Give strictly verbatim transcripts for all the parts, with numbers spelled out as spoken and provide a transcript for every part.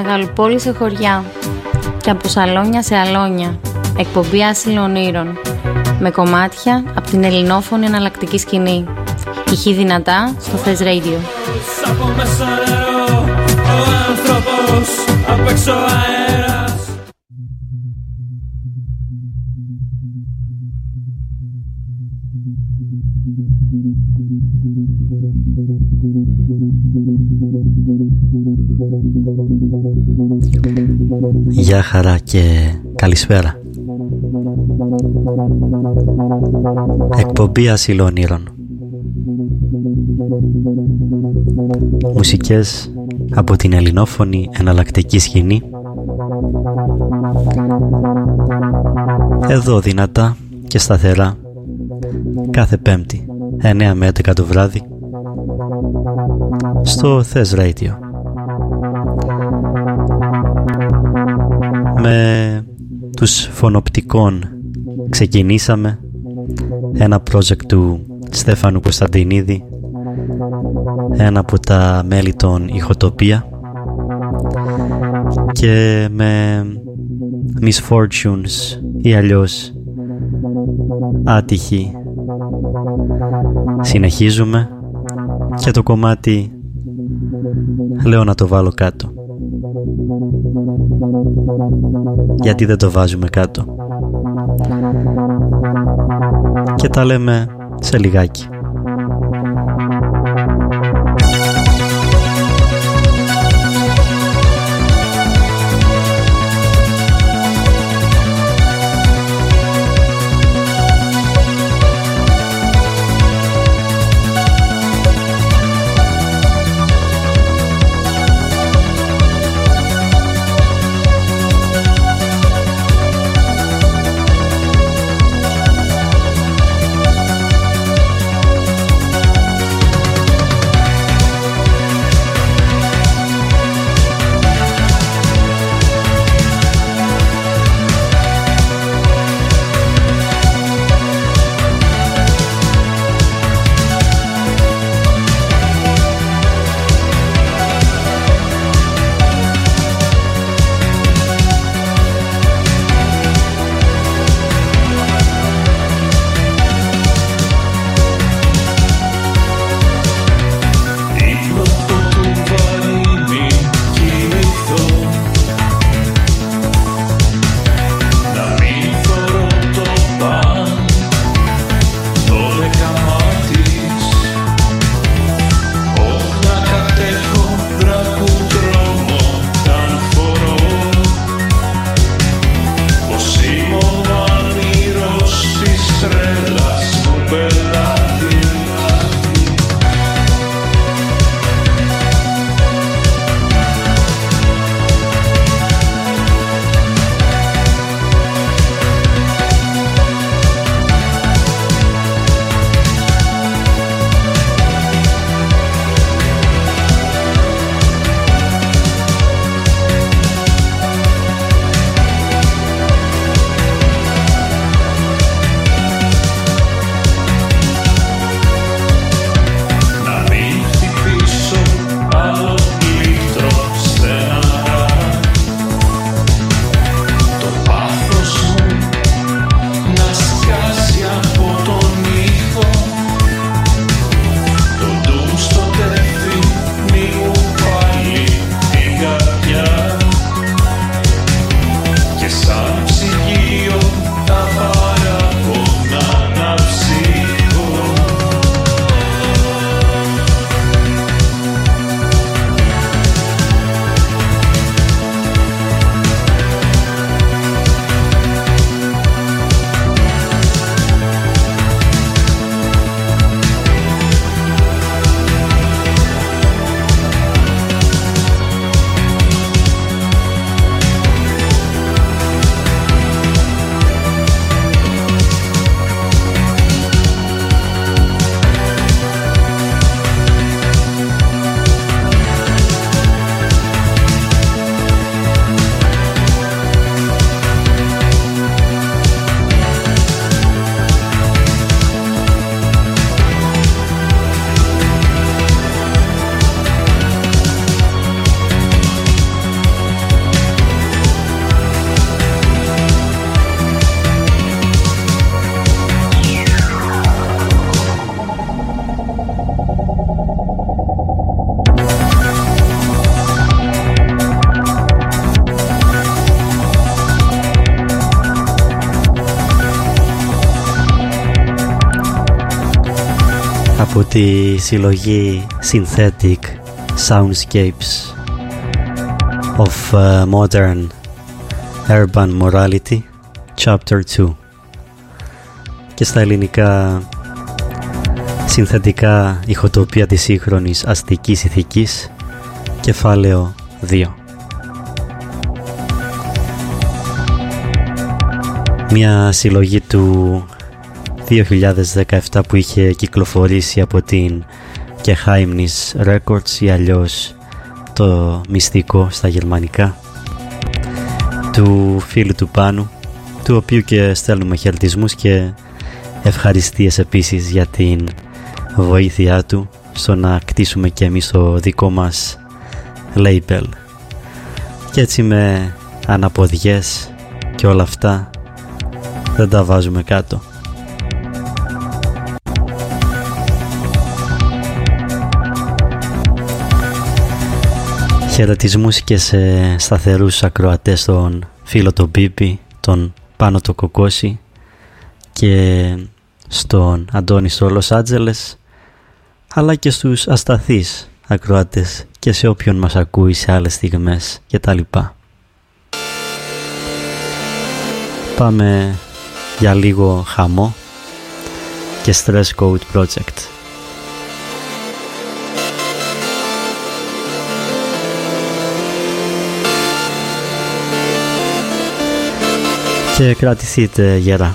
μεγαλοπόλη σε χωριά και από σαλόνια σε αλόνια, εκπομπή άσυλο ονείρων, με κομμάτια από την ελληνόφωνη εναλλακτική σκηνή. Ηχή δυνατά στο Θες Radio. Γεια χαρά και καλησπέρα. Εκπομπή Άσυλο Ονείρων. Μουσικές από την ελληνόφωνη εναλλακτική σκηνή. Εδώ δυνατά και σταθερά κάθε Πέμπτη εννέα με έντεκα το βράδυ στο Θες Radio. Με τους Φωνοπτικών ξεκινήσαμε, ένα project του Στέφανου Κωνσταντινίδη, ένα από τα μέλη των Ηχοτοπία, και με Misfortunes ή αλλιώς Άτυχοι συνεχίζουμε, και το κομμάτι λέω να το βάλω κάτω. Γιατί δεν το βάζουμε κάτω? Και τα λέμε σε λιγάκι. από τη συλλογή Synthetic Soundscapes of uh, Modern Urban Morality Chapter two, και στα ελληνικά συνθετικά ηχοτοπία της σύγχρονης αστικής ηθικής, κεφάλαιο δύο. Μια συλλογή του δύο χιλιάδες δεκαεπτά που είχε κυκλοφορήσει από την Geheimnis Records, ή αλλιώς το μυστικό στα γερμανικά, του φίλου του Πάνου, του οποίου και στέλνουμε χαιρετισμούς και ευχαριστίες επίσης για την βοήθειά του στο να κτίσουμε και εμείς το δικό μας label. Και έτσι με αναποδιές και όλα αυτά δεν τα βάζουμε κάτω. Χαιρετισμούς και σε σταθερούς ακροατές, τον φίλο τον Μπίπη, τον Πάνο το Κοκκόση και στον Αντώνη στο Λος Άντζελες, αλλά και στους ασταθείς ακροατές και σε όποιον μας ακούει σε άλλες στιγμές και τα λοιπά. Πάμε για λίγο χαμό και Stress Code Project. Και κρατηθείτε γερά.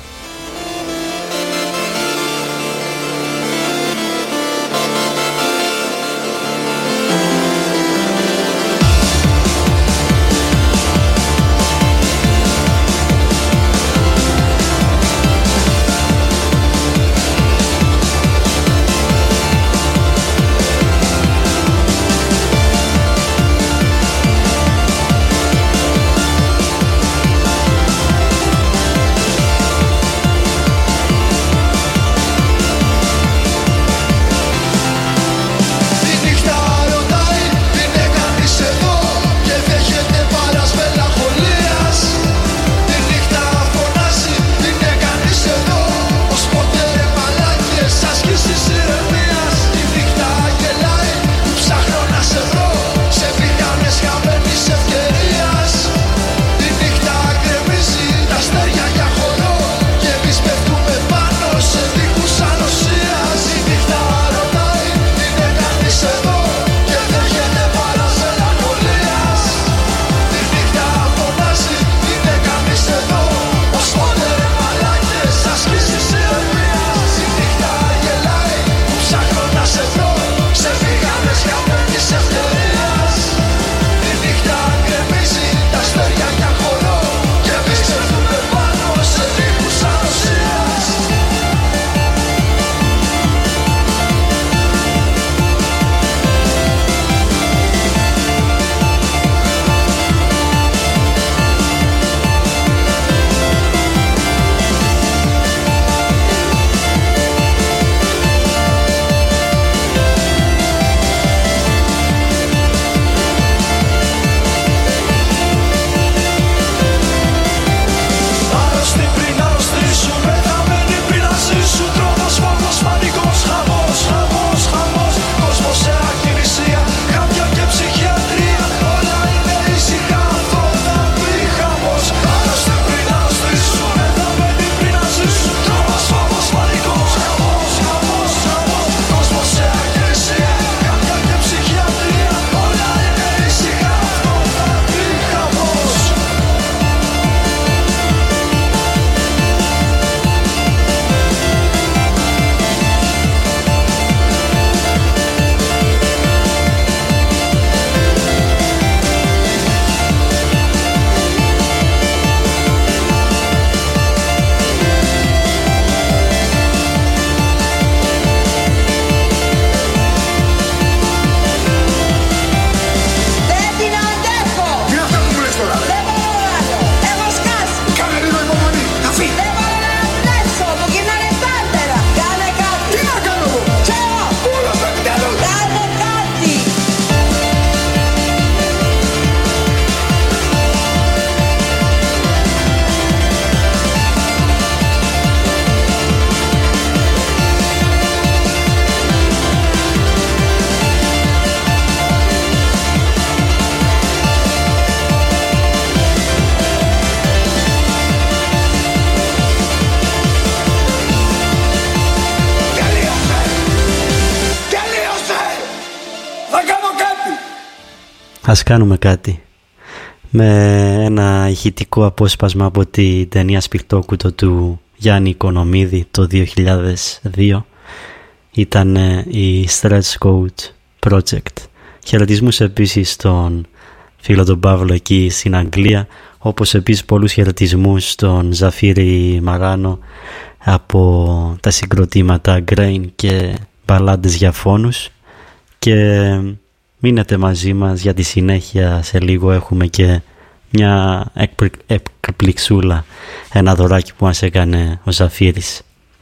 Ας κάνουμε κάτι. Με ένα ηχητικό απόσπασμα από την ταινία Σπιρτόκουτο του Γιάννη Οικονομίδη το δύο χιλιάδες δύο. Ήταν η Stretch Code Project. Χαιρετισμούς επίσης στον φίλο τον Παύλο εκεί στην Αγγλία, όπως επίσης πολλούς χαιρετισμούς στον Ζαφύρη Μαράνο από τα συγκροτήματα Grain και Μπαλάντες για φόνους. Και μείνετε μαζί μας για τη συνέχεια. Σε λίγο έχουμε και μια εκπληξούλα, ένα δωράκι που μας έκανε ο Ζαφύρης.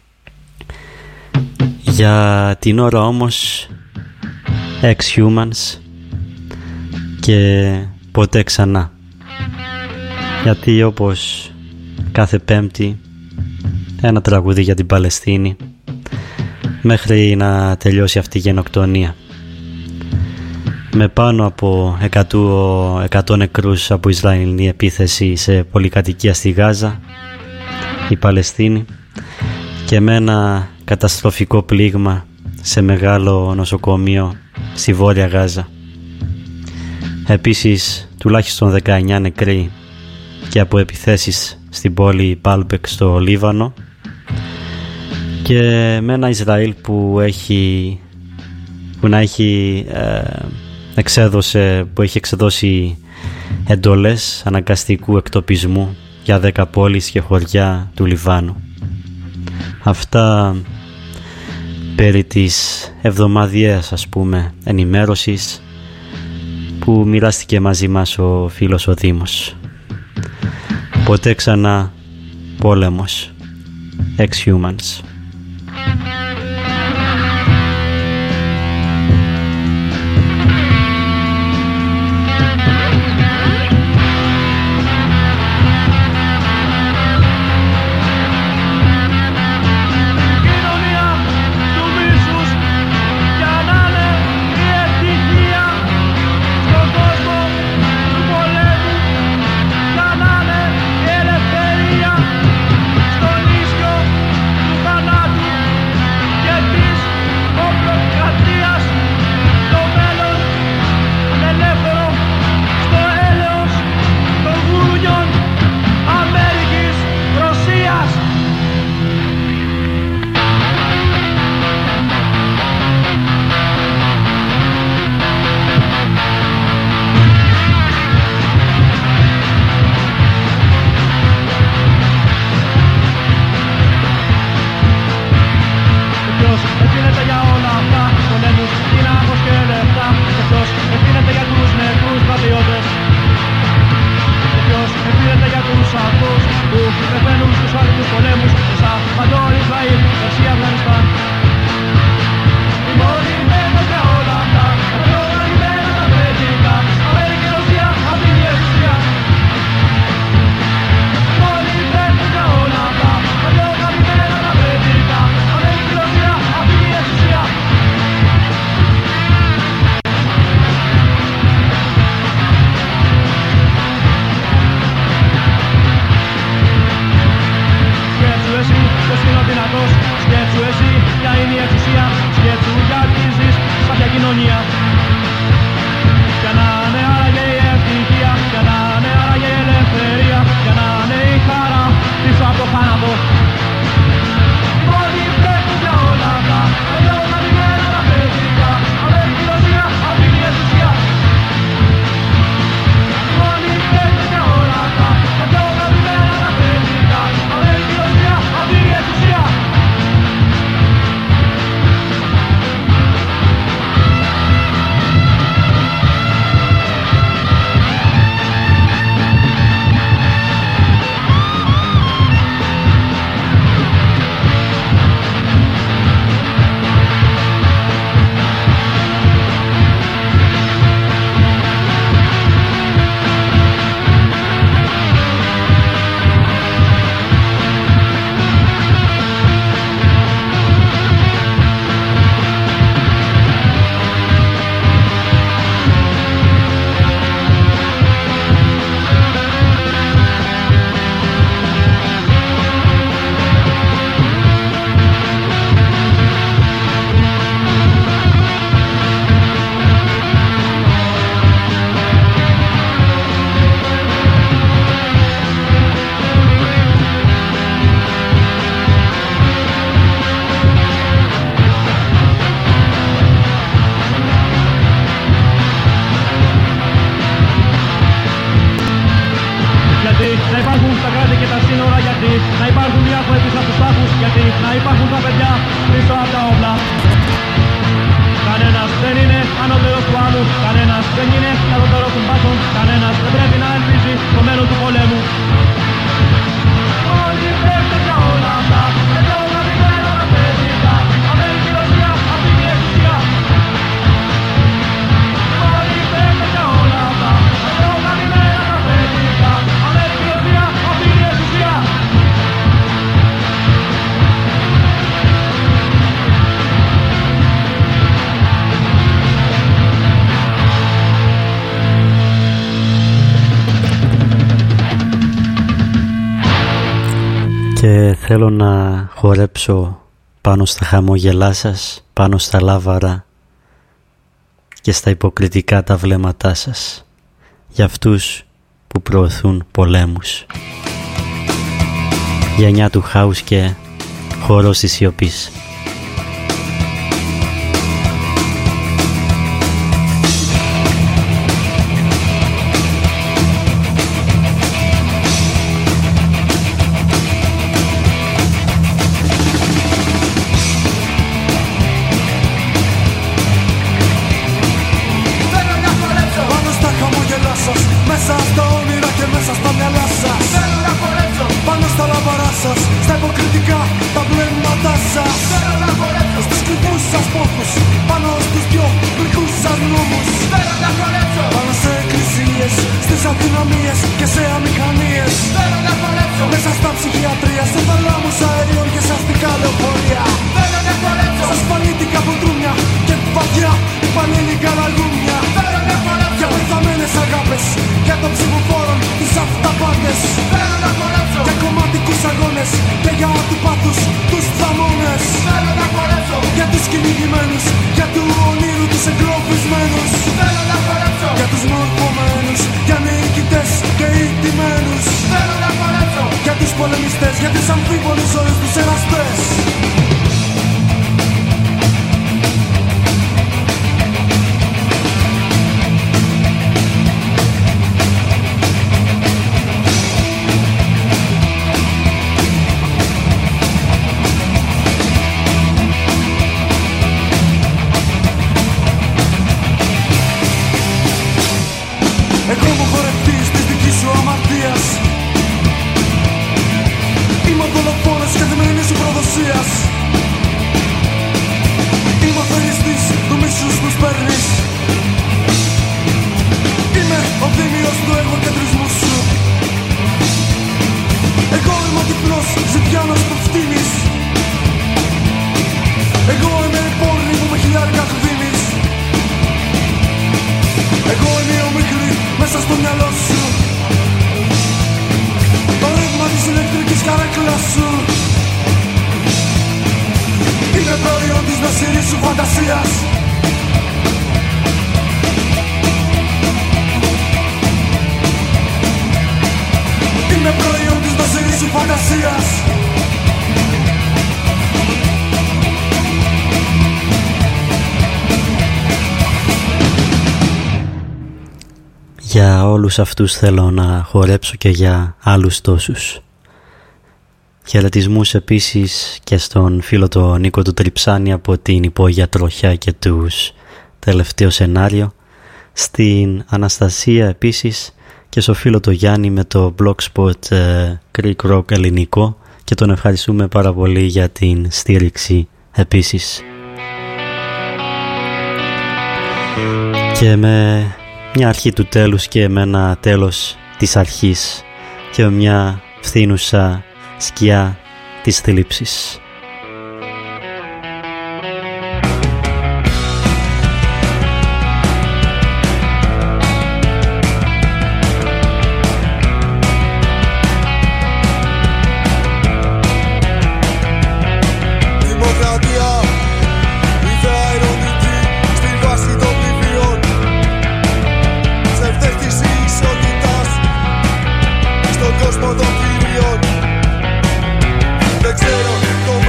Για την ώρα όμως Ex-Humans και ποτέ ξανά, γιατί όπως κάθε Πέμπτη ένα τραγούδι για την Παλαιστίνη μέχρι να τελειώσει αυτή η γενοκτονία, με πάνω από εκατό νεκρούς από Ισραηλινή επίθεση σε πολυκατοικία στη Γάζα, η Παλαιστίνη, και με ένα καταστροφικό πλήγμα σε μεγάλο νοσοκομείο στη Βόρεια Γάζα. Επίσης τουλάχιστον δεκαεννιά νεκροί και από επιθέσεις στην πόλη Μπάλμπεκ στο Λίβανο, και με ένα Ισραήλ που έχει που να έχει ε, εξέδωσε, που έχει εξεδώσει εντολές αναγκαστικού εκτοπισμού για δέκα πόλεις και χωριά του Λιβάνου. Αυτά περί της εβδομαδιαίας, ας πούμε, ενημέρωσης που μοιράστηκε μαζί μας ο φίλος ο Δήμος. Ποτέ ξανά πόλεμος. Ex-Humans. Στον ίσιο του θανάτου να υπάρχουν τα κράτη και τα σύνορα γιατί, να υπάρχουν οι άνθρωποι πίσω από τους τάφους γιατί, να υπάρχουν τα παιδιά πίσω από τα όπλα. Κανένας δεν είναι ανώτερος του άλλου, κανένας δεν είναι κατώτερος των πάσων, κανένας δεν πρέπει να ελπίζει το μέλλον του πολέμου. Όλοι πρέπει για όλα αυτά, εδώ να μην μένω να παιδιά, Αμερική, Ρωσία, αυτή η εξουσία. Όλοι πρέπει για όλα αυτά, εδώ να μην μένω να παιδιά, Αμερική, Ρωσία, αυτή η εξουσία. Και θέλω να χορέψω πάνω στα χαμόγελά σας, πάνω στα λάβαρα και στα υποκριτικά τα βλέμματά σας, για αυτούς που προωθούν πολέμους. Γενιά του χάους και χορός της σιωπής. Για όλους αυτούς θέλω να χορέψω και για άλλους τόσους. Χαιρετισμούς επίσης και στον φίλο τον Νίκο του Τριψάνη από την υπόγεια Τροχιά και τους τελευταίο σενάριο. Στην Αναστασία επίσης και στο φίλο το Γιάννη με το blogspot ε, Greek Rock ελληνικό και τον ευχαριστούμε πάρα πολύ για την στήριξη επίσης. Και με μια αρχή του τέλους και με ένα τέλος της αρχής και με μια φθήνουσα σκιά της θλίψης. Κόσμο των κυρίων. Δεν ξέρω το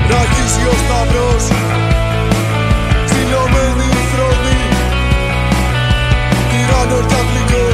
να αρχίσει ο Σταυρός. Στυλωμένοι οι θρόνοι τυράννων κι αθλητών.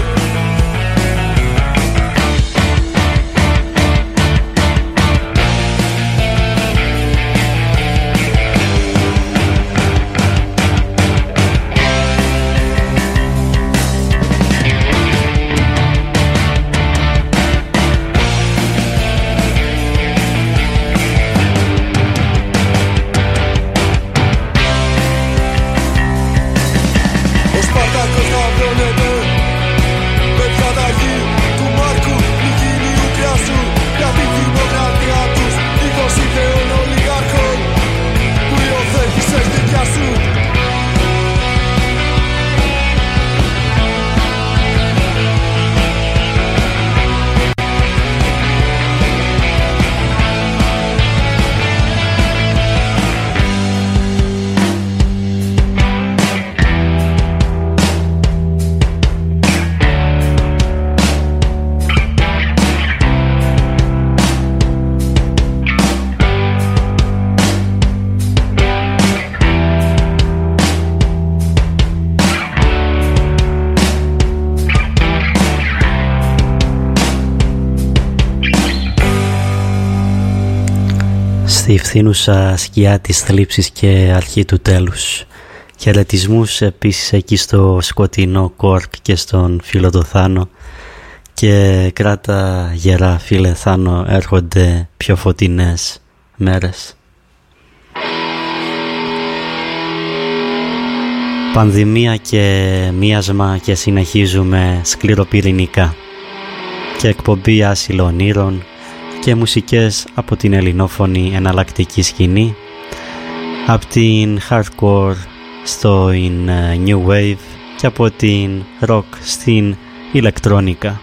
Στη φθήνουσα σκιά της θλίψης και αρχή του τέλους. Χαιρετισμούς επίσης εκεί στο σκοτεινό Κόρκ και στον φίλο το Θάνο. Και κράτα γερά φίλε Θάνο, έρχονται πιο φωτεινές μέρες. Πανδημία και μίασμα και συνεχίζουμε σκληροπυρηνικά. Και εκπομπή Άσυλο Ονείρων και μουσικές από την ελληνόφωνη εναλλακτική σκηνή, από την hardcore στο in new wave και από την rock στην ηλεκτρόνικα.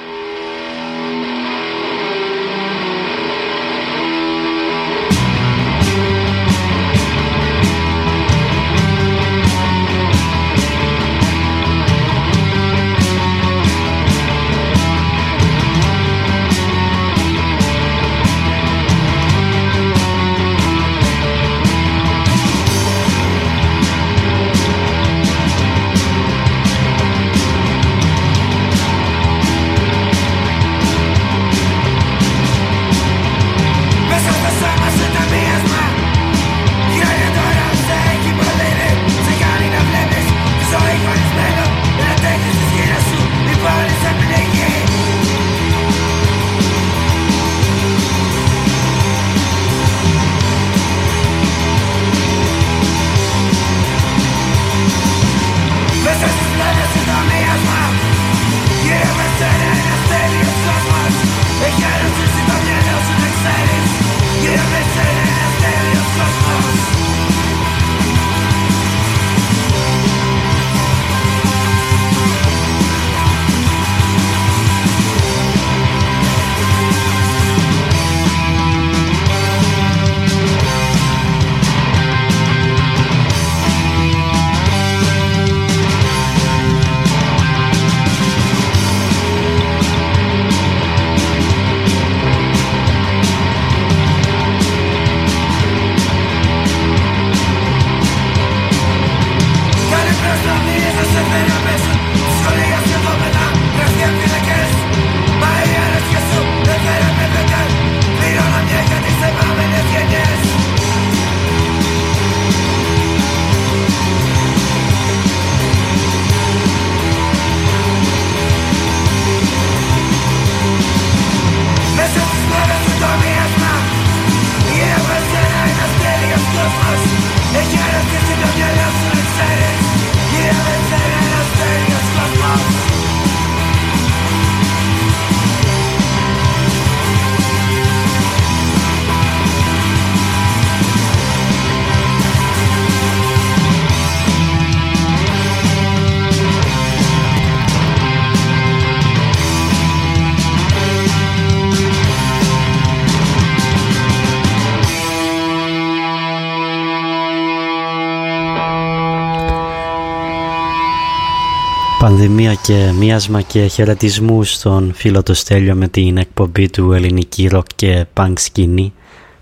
Πανδημία και μίασμα και χαιρετισμούς στον φίλο το Στέλιο με την εκπομπή του ελληνική ροκ και πανκ σκηνή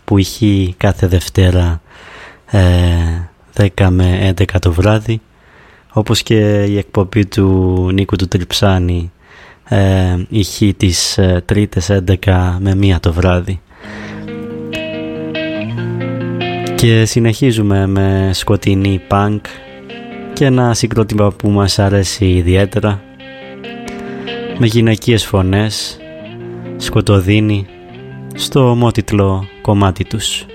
που ηχεί κάθε Δευτέρα ε, δέκα με έντεκα το βράδυ, όπως και η εκπομπή του Νίκου του Τριψάνη ε, ηχεί τις ε, Τρίτες έντεκα με μία το βράδυ. Και συνεχίζουμε με σκοτεινή punk και ένα συγκρότημα που μας αρέσει ιδιαίτερα, με γυναικείες φωνές, σκοτωδίνη, στο ομότιτλο κομμάτι τους.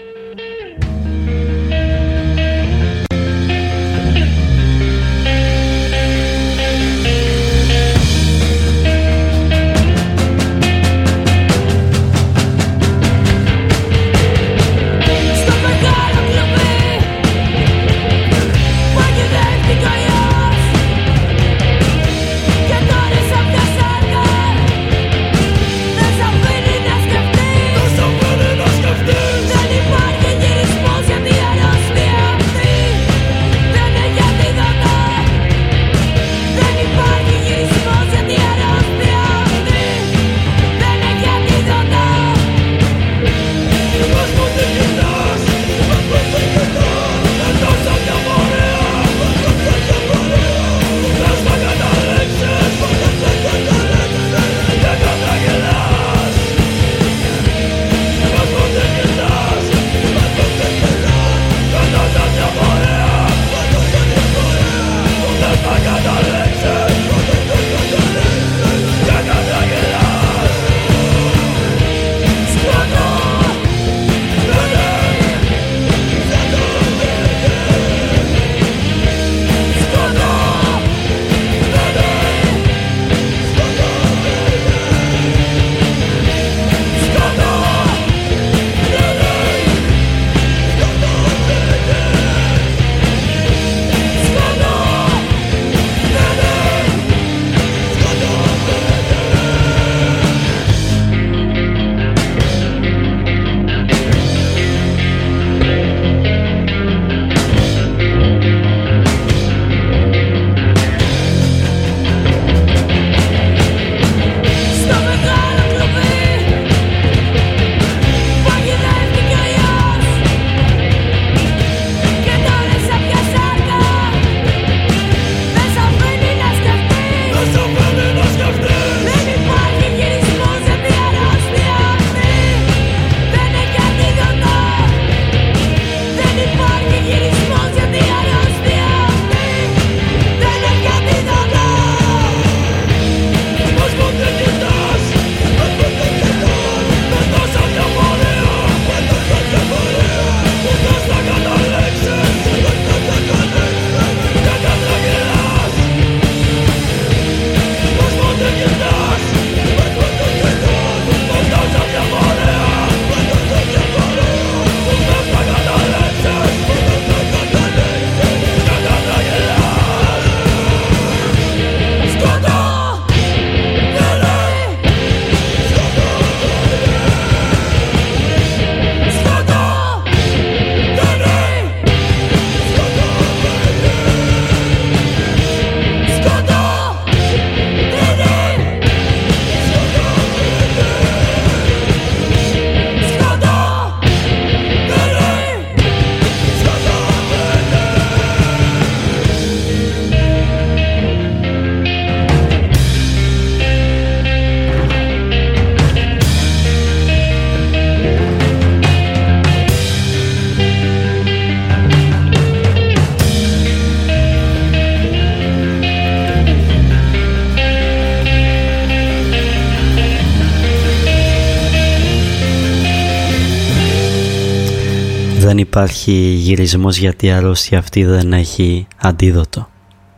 Δεν υπάρχει γυρισμός γιατί η αρρώστια αυτή δεν έχει αντίδοτο.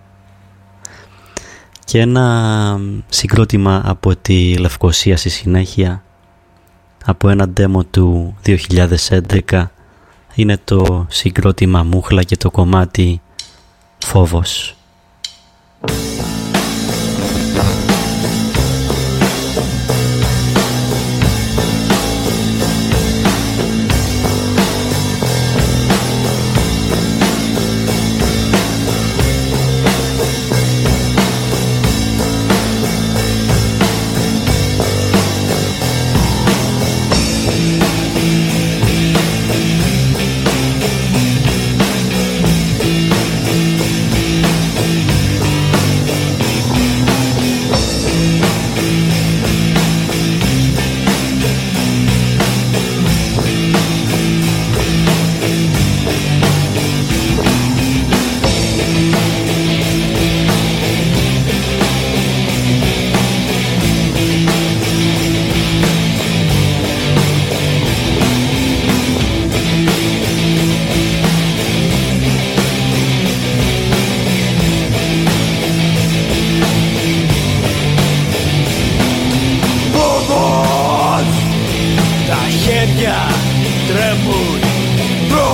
Και ένα συγκρότημα από τη Λευκοσία στη συνέχεια, από ένα demo του δύο χιλιάδες έντεκα, είναι το συγκρότημα Μούχλα και το κομμάτι Φόβος.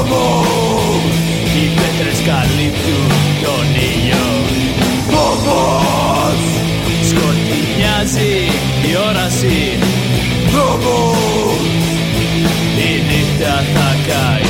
Δρόμος. Οι πέτρες καλύπτουν τον ήλιο. Δρόμος. Σκοτεινιάζει η όραση. Δρόμος. Η νύχτα θα καεί.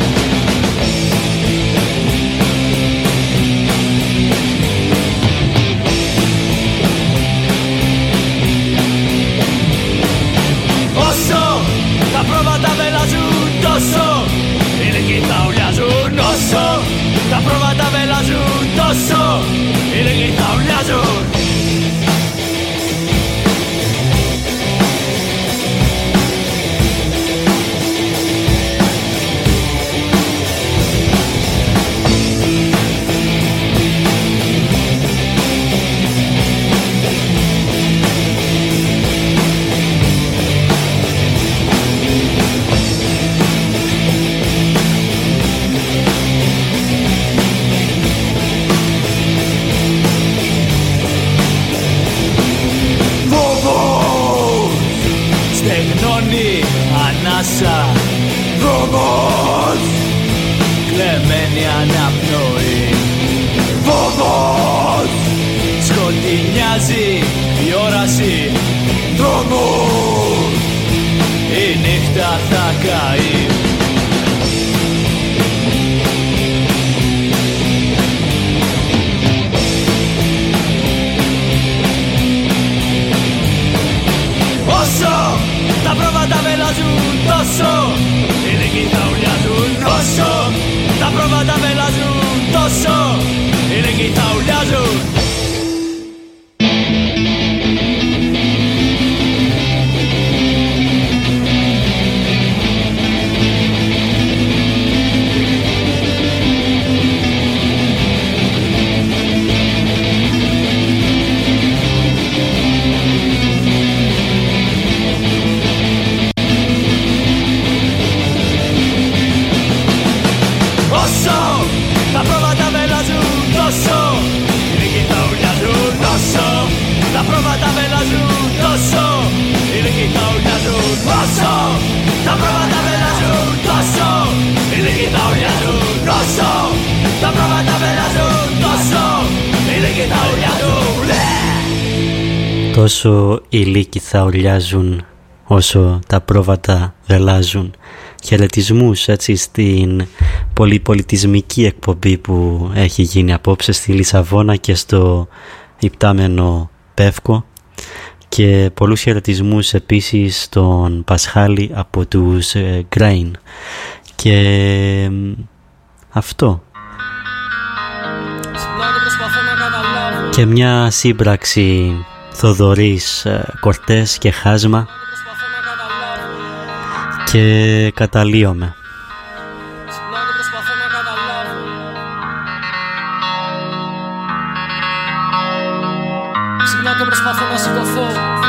Όσο τα πρόβατα βελάζουν, τόσο οι λίγοι θα ουλιάζουν. Όσο τα πρόβατα βελάζουν, τόσο οι λίγοι θα ουλιάζουν. Στεγνώνει ανάσα. Δρόμος. Κλεμμένη αναπνοή. Δρόμος. Σκοτεινιάζει η όραση. Δρόμος. Η νύχτα θα καεί. Όσο τα πρόβατα βελάζουν, τόσο οι λίγοι θα ουλιάζουν. Όσο τα πρόβατα βελάζουν, τόσο οι λίγοι θα ουλιάζουν. Όσο τα πρόβατα βελάζουν, τόσο οι λίγοι θα ουλιάζουν. Όσο τα πρόβατα βελάζουν, τόσο οι λίγοι θα ουλιάζουν. Όσο τα πρόβατα βελάζουν, τόσο οι λίγοι θα ουλιάζουν. Όσο τα πρόβατα βελάζουν, τόσο οι λίγοι θα ουλιάζουν. Τόσο οι λύκοι θα ουρλιάζουν όσο τα πρόβατα βελάζουν. Χαιρετισμούς έτσι στην πολυπολιτισμική εκπομπή που έχει γίνει απόψε στη Λισαβόνα και στο υπτάμενο Πεύκο, και πολλούς χαιρετισμούς επίσης στον Πασχάλη από τους ε, Grain. Και ε, αυτό και μια σύμπραξη Θοδωρής, ε, Κορτές και Χάσμα, και καταλύομαι. Ξυπνάω και προσπαθώ να σηκωθώ.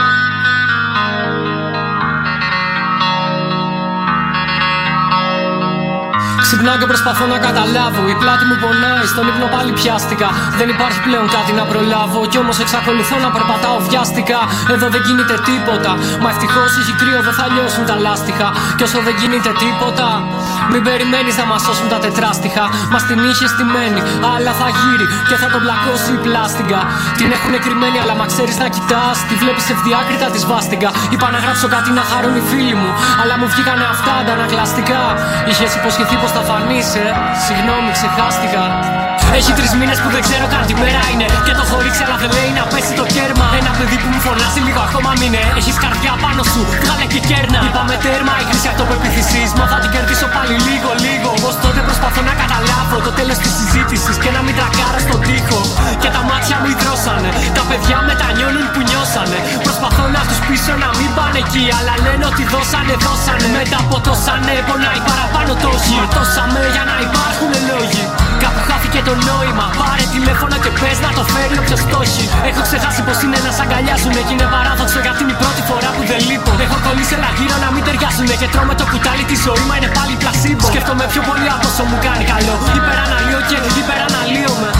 Ξυπνάω και προσπαθώ να καταλάβω. Η πλάτη μου πονάει, στον ύπνο πάλι πιάστηκα. Δεν υπάρχει πλέον κάτι να προλάβω, κι όμως εξακολουθώ να περπατάω βιάστηκα. Εδώ δεν γίνεται τίποτα. Μα ευτυχώς έχει κρύο, δεν θα λιώσουν τα λάστιχα. Κι όσο δεν γίνεται τίποτα, μην περιμένεις να μας σώσουν τα τετράστιχα. Μας την είχε στημένη, αλλά θα γύρει και θα τον πλακώσει η πλάστιγκα. Την έχουνε κρυμμένη, αλλά μα ξέρεις να κοιτάς. Τη βλέπεις ευδιάκριτα τη σβάστιγκα. Είπα να γράψω κάτι να χαρούν οι φίλοι μου, αλλά μου βγήκανε αυτά αντανακλαστικά. Είχες υποσχεθεί πως θα φανείς, ε. Συγγνώμη, ξεχάστηκα. Έχει τρεις μήνες που δεν ξέρω καν τι μέρα είναι. Και το έχω ρίξει, αλλά δεν λέει να πέσει το κέρμα. Ένα παιδί που μου φωνάζει λίγο ακόμα μείνε. Έχεις καρδιά πάνω σου, βγάλε και κέρνα. Είπαμε τέρμα, η κρίση αυτοπεποίθησης. Μα θα την κερδίσω πάλι λίγο, λίγο. Πως τότε προσπαθώ να καταλάβω το τέλος της συζήτησης και να μην τρακάρω στον τοίχο. Και τα μάτια μου υδρώσανε. Τα παιδιά μετανιώνουν που νιώσανε. Προσπαθώ να τους πείσω να μην πάνε εκεί, αλλά λένε ότι δώσανε, δώσανε. Μετά από τόσα ναι, πονάει παραπάνω το όχι. Ματώσαμε για να υπάρχουν λόγοι. Κάπου χάθηκε το νόημα. Πάρε τηλέφωνο και πες να το φέρει όποιος το έχει. Έχω ξεχάσει πως είναι να σ' αγκαλιάζουνε. Κι είναι παράδοξο γιατί είναι η πρώτη φορά που δεν λείπω. Έχω κολλήσει ένα γύρο να μην ταιριάζουνε. Και τρώμε το κουτάλι, τη ζωή μα είναι πάλι πλασίμπο. Σκέφτομαι πιο πολύ από όσο μου κάνει καλό. Υπεραναλύω και υπεραναλύομαι.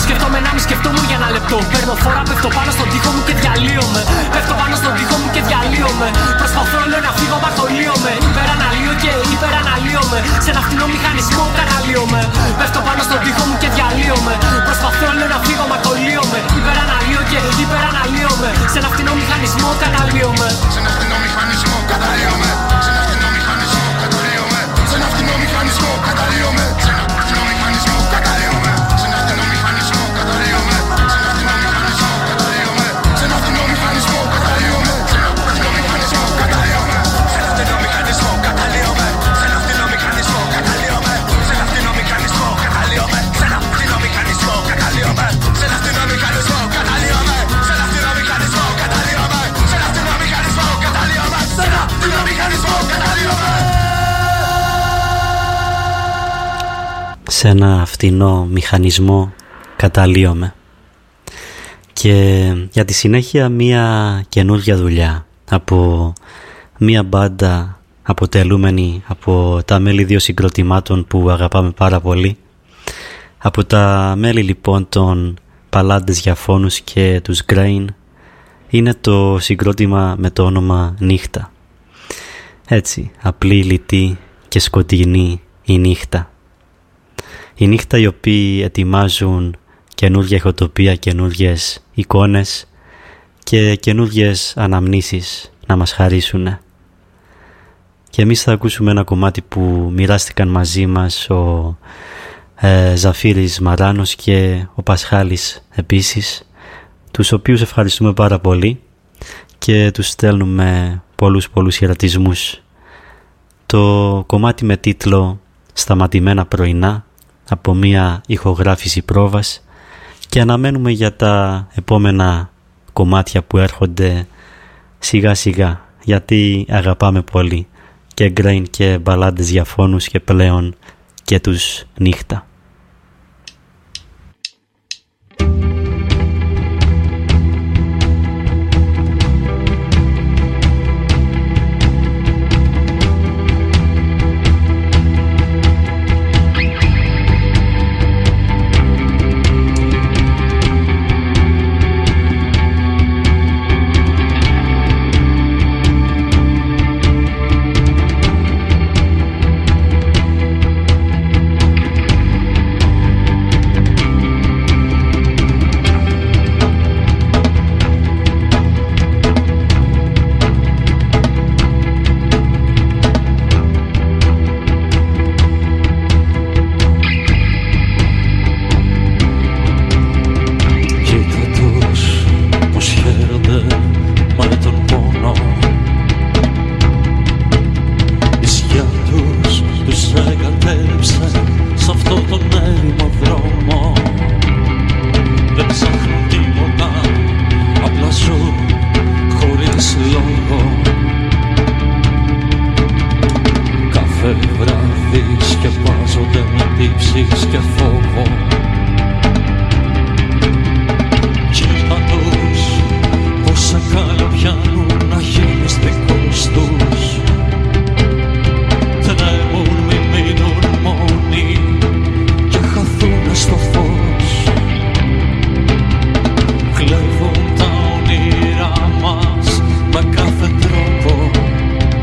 Σκέφτομαι να μη σκεφτόμουν για ένα λεπτό. Παίρνω φορά, πέφτω πάνω στον τοίχο μου και διαλύομαι. Πέφτω πάνω στον τοίχο μου και διαλύομαι. Προσπαθώ λέω να φύγω, μα κολλείομαι. Υπεραναλύω και υπεραναλύομαι. Σε ένα φτηνό μηχανισμό καναλύομαι. Πέφτω πάνω στον τοίχο μου και διαλύομαι. Προσπαθώ λέω να φύγω, μα κολλείομαι. Υπεραναλύω και υπεραναλύομαι. Σε ένα φτηνό μηχανισμό καναλύομαι. Σε ένα φτηνό μηχανισμό καταλύομαι. Σε ένα φτηνό μηχανισμό καταλύομαι. Σε ένα φτηνό μηχανισμό καταλύομαι. Σε ένα φτηνό μηχανισμό καταλύομαι. Σε ένα φτηνό μηχανισμό καταλύομαι. Σε ένα φτηνό μηχανισμό καταλύομαι. Σε ένα φτηνό μηχανισμό καταλύομαι. Σε ένα φτηνό μηχανισμό καταλύομαι. Σε ένα φτηνό μηχανισμό καταλύομαι. Σε ένα φτηνό μηχανισμό καταλύομαι. Σε ένα φτηνό μηχανισμό καταλύομαι. Σε ένα φτηνό μηχανισμό καταλύομαι. Σε ένα φτηνό μηχανισμό καταλύομαι. Σε ένα φτηνό μηχανισμό καταλύομαι. Σε ένα φτηνό μηχανισμό καταλύομαι. Σε ένα φτηνό μηχανισμό καταλύομαι. Σε ένα φτηνό μηχανισμό καταλύομαι. Και για τη συνέχεια μία καινούργια δουλειά από μία μπάντα αποτελούμενη από τα μέλη δύο συγκροτημάτων που αγαπάμε πάρα πολύ. Από τα μέλη λοιπόν των Παλάντες για Φόνους και τους Grain είναι το συγκρότημα με το όνομα Νύχτα. Έτσι, απλή, λιτή και σκοτεινή η νύχτα. Η νύχτα οι οποίοι ετοιμάζουν καινούργια ηχοτοπία, καινούργιες εικόνες και καινούργιες αναμνήσεις να μας χαρίσουν. Και εμείς θα ακούσουμε ένα κομμάτι που μοιράστηκαν μαζί μας ο ε, Ζαφύρης Μαράνος και ο Πασχάλης επίσης, τους οποίους ευχαριστούμε πάρα πολύ και τους στέλνουμε πολλούς πολλούς χαιρετισμούς. Το κομμάτι με τίτλο «Σταματημένα πρωινά» από μία ηχογράφηση πρόβας, και αναμένουμε για τα επόμενα κομμάτια που έρχονται σιγά σιγά, γιατί αγαπάμε πολύ και Grain και Μπαλάντες για Φόνους και πλέον και τους Νύχτα.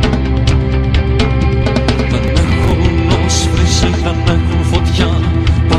Δεν έχουν φωτιά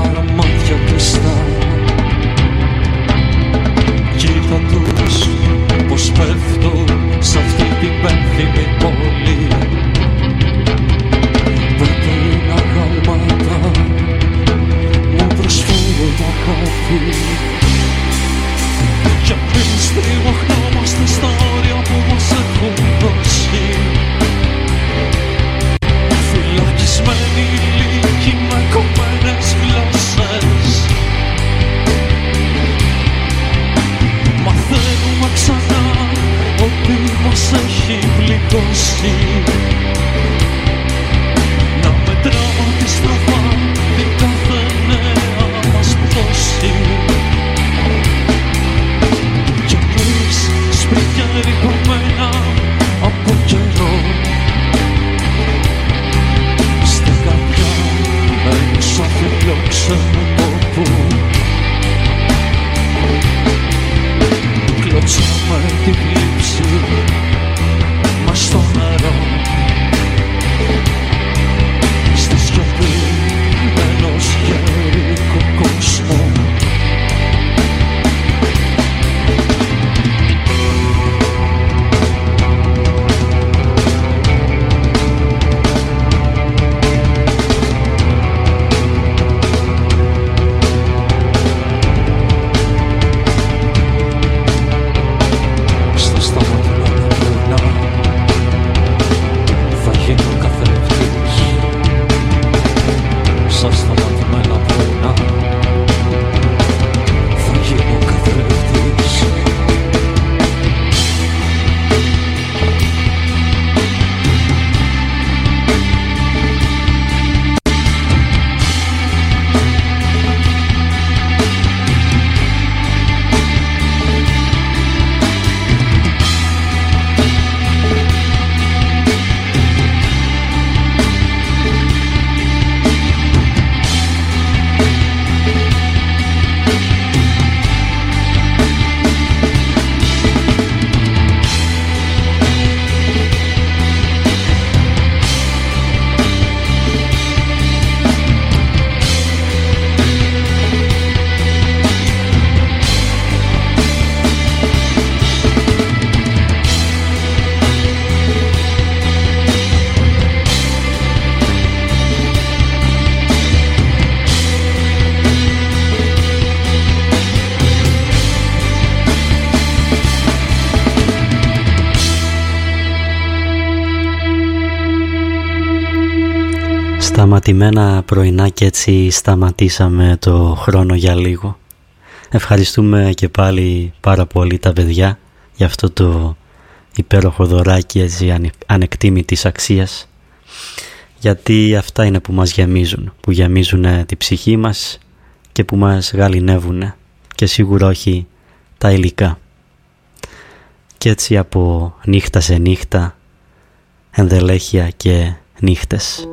Σταματημένα πρωινά και έτσι σταματήσαμε το χρόνο για λίγο. Ευχαριστούμε και πάλι πάρα πολύ τα παιδιά για αυτό το υπέροχο δωράκι έτσι ανεκτήμητης αξίας, γιατί αυτά είναι που μας γεμίζουν, που γεμίζουν τη ψυχή μας και που μας γαληνεύουν, και σίγουρα όχι τα υλικά. Και έτσι από νύχτα σε νύχτα, ενδελέχεια και νύχτες.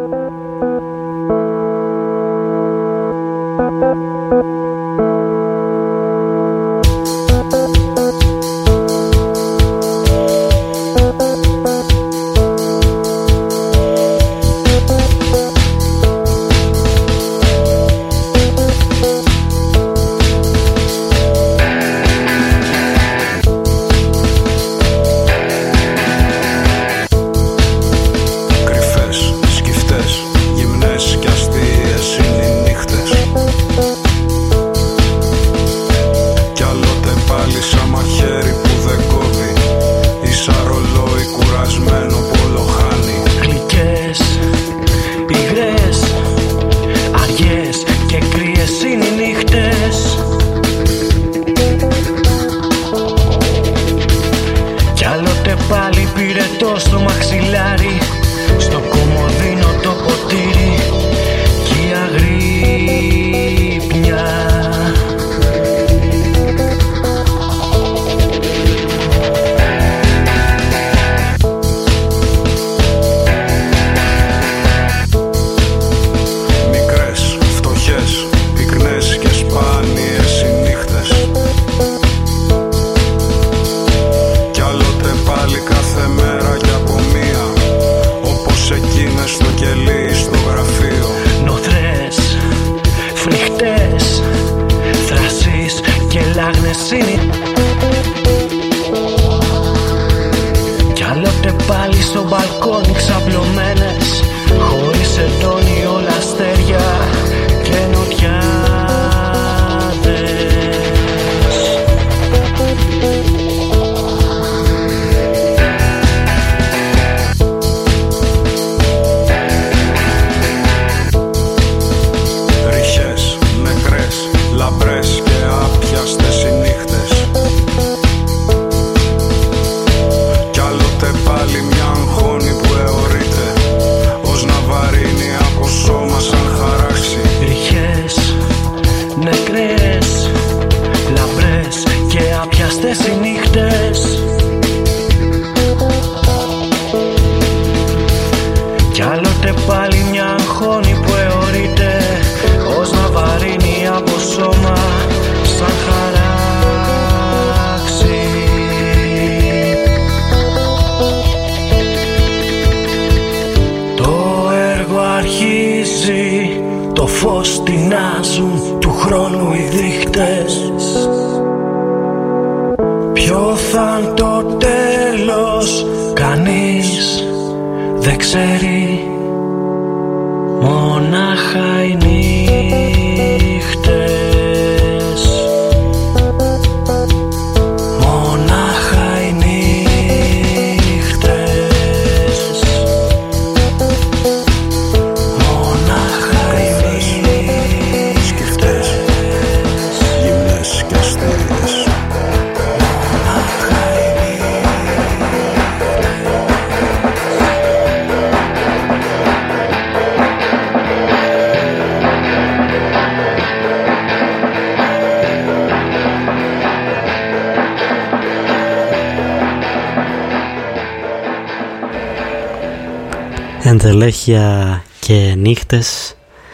Ενδελέχεια και νύχτες,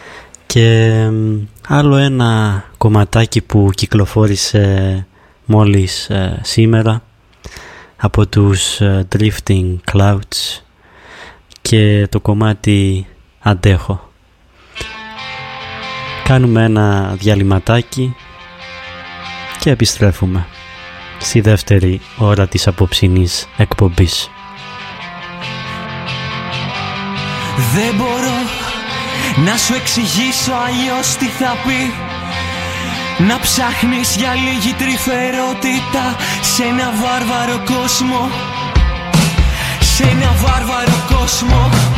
και άλλο ένα κομματάκι που κυκλοφόρησε μόλις ε, σήμερα από τους ε, Drifting Clouds, και το κομμάτι Αντέχω. Κάνουμε ένα διαλυματάκι και επιστρέφουμε στη δεύτερη ώρα της απόψινής εκπομπής. Δεν μπορώ να σου εξηγήσω αλλιώς τι θα πει να ψάχνεις για λίγη τρυφερότητα σε ένα βάρβαρο κόσμο, σε ένα βάρβαρο κόσμο.